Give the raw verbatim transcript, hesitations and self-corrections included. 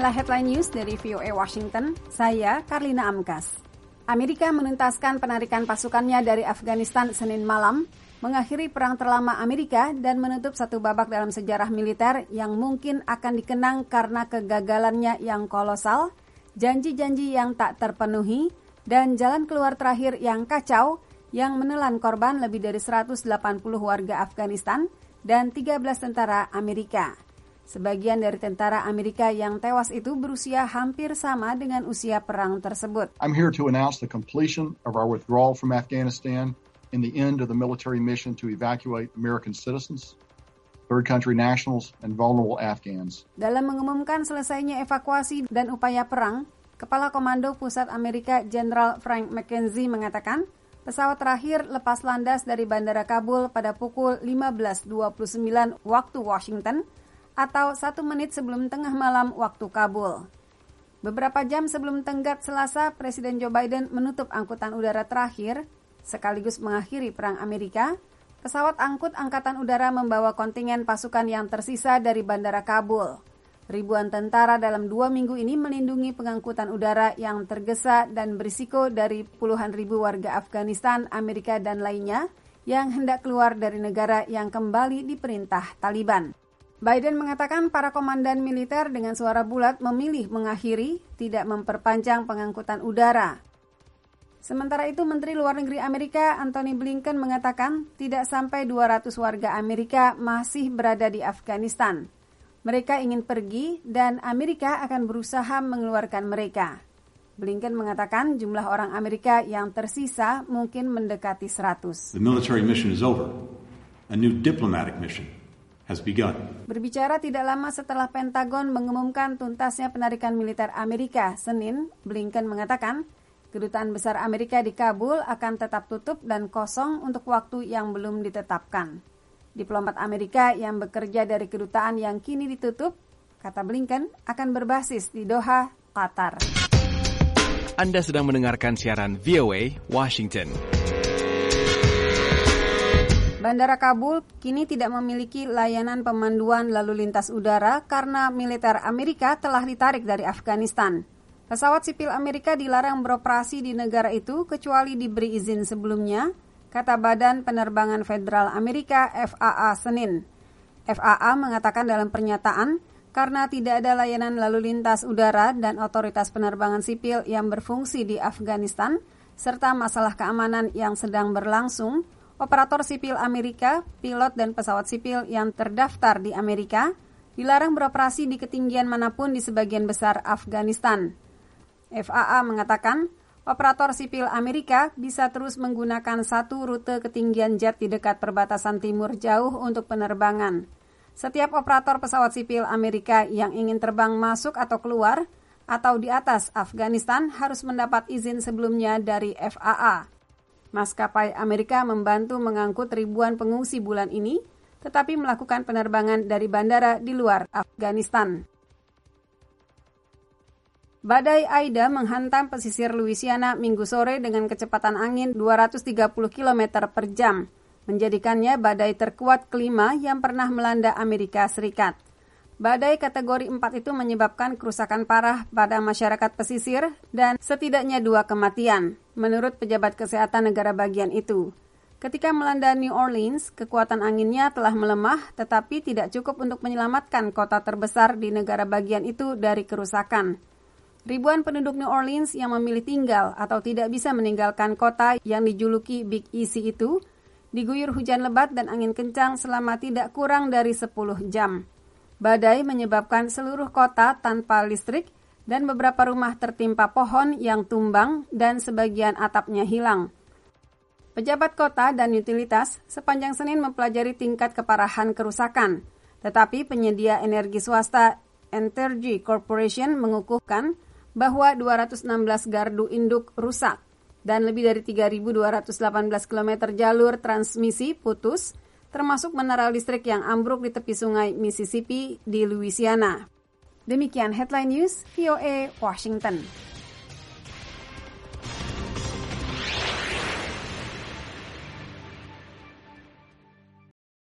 Inilah headline news dari V O A Washington, saya Karlina Amkas. Amerika menuntaskan penarikan pasukannya dari Afghanistan Senin malam, mengakhiri perang terlama Amerika dan menutup satu babak dalam sejarah militer yang mungkin akan dikenang karena kegagalannya yang kolosal, janji-janji yang tak terpenuhi, dan jalan keluar terakhir yang kacau yang menelan korban lebih dari seratus delapan puluh warga Afghanistan dan tiga belas tentara Amerika. Sebagian dari tentara Amerika yang tewas itu berusia hampir sama dengan usia perang tersebut. I'm here to announce the completion of our withdrawal from Afghanistan and the end of the military mission to evacuate American citizens, third country nationals, and vulnerable Afghans. Dalam mengumumkan selesainya evakuasi dan upaya perang, Kepala Komando Pusat Amerika Jenderal Frank McKenzie mengatakan, pesawat terakhir lepas landas dari Bandara Kabul pada pukul lima belas dua puluh sembilan waktu Washington, atau satu menit sebelum tengah malam waktu Kabul. Beberapa jam sebelum tenggat Selasa, Presiden Joe Biden menutup angkutan udara terakhir, sekaligus mengakhiri perang Amerika. Pesawat angkut Angkatan Udara membawa kontingen pasukan yang tersisa dari Bandara Kabul. Ribuan tentara dalam dua minggu ini melindungi pengangkutan udara yang tergesa dan berisiko dari puluhan ribu warga Afghanistan, Amerika, dan lainnya yang hendak keluar dari negara yang kembali diperintah Taliban. Biden mengatakan para komandan militer dengan suara bulat memilih mengakhiri, tidak memperpanjang pengangkutan udara. Sementara itu, Menteri Luar Negeri Amerika Antony Blinken mengatakan tidak sampai dua ratus warga Amerika masih berada di Afghanistan. Mereka ingin pergi dan Amerika akan berusaha mengeluarkan mereka. Blinken mengatakan jumlah orang Amerika yang tersisa mungkin mendekati seratus. The military mission is over. A new diplomatic mission has begun. Berbicara tidak lama setelah Pentagon mengumumkan tuntasnya penarikan militer Amerika, Senin, Blinken mengatakan kedutaan besar Amerika di Kabul akan tetap tutup dan kosong untuk waktu yang belum ditetapkan. Diplomat Amerika yang bekerja dari kedutaan yang kini ditutup, kata Blinken, akan berbasis di Doha, Qatar. Anda sedang mendengarkan siaran V O A Washington. Bandara Kabul kini tidak memiliki layanan pemanduan lalu lintas udara karena militer Amerika telah ditarik dari Afghanistan. Pesawat sipil Amerika dilarang beroperasi di negara itu kecuali diberi izin sebelumnya, kata Badan Penerbangan Federal Amerika F A A Senin. F A A mengatakan dalam pernyataan, karena tidak ada layanan lalu lintas udara dan otoritas penerbangan sipil yang berfungsi di Afghanistan, serta masalah keamanan yang sedang berlangsung, operator sipil Amerika, pilot dan pesawat sipil yang terdaftar di Amerika dilarang beroperasi di ketinggian manapun di sebagian besar Afghanistan. F A A mengatakan, operator sipil Amerika bisa terus menggunakan satu rute ketinggian jet di dekat perbatasan timur jauh untuk penerbangan. Setiap operator pesawat sipil Amerika yang ingin terbang masuk atau keluar atau di atas Afghanistan harus mendapat izin sebelumnya dari F A A. Maskapai Amerika membantu mengangkut ribuan pengungsi bulan ini, tetapi melakukan penerbangan dari bandara di luar Afghanistan. Badai Aida menghantam pesisir Louisiana Minggu sore dengan kecepatan angin dua ratus tiga puluh kilometer per jam, menjadikannya badai terkuat kelima yang pernah melanda Amerika Serikat. Badai kategori empat itu menyebabkan kerusakan parah pada masyarakat pesisir dan setidaknya dua kematian, menurut pejabat kesehatan negara bagian itu. Ketika melanda New Orleans, kekuatan anginnya telah melemah tetapi tidak cukup untuk menyelamatkan kota terbesar di negara bagian itu dari kerusakan. Ribuan penduduk New Orleans yang memilih tinggal atau tidak bisa meninggalkan kota yang dijuluki Big Easy itu, diguyur hujan lebat dan angin kencang selama tidak kurang dari sepuluh jam. Badai menyebabkan seluruh kota tanpa listrik dan beberapa rumah tertimpa pohon yang tumbang dan sebagian atapnya hilang. Pejabat kota dan utilitas sepanjang Senin mempelajari tingkat keparahan kerusakan, tetapi penyedia energi swasta Entergy Corporation mengukuhkan bahwa dua ratus enam belas gardu induk rusak dan lebih dari tiga ribu dua ratus delapan belas kilometer jalur transmisi putus, termasuk menara listrik yang ambruk di tepi sungai Mississippi di Louisiana. Demikian headline news V O A Washington.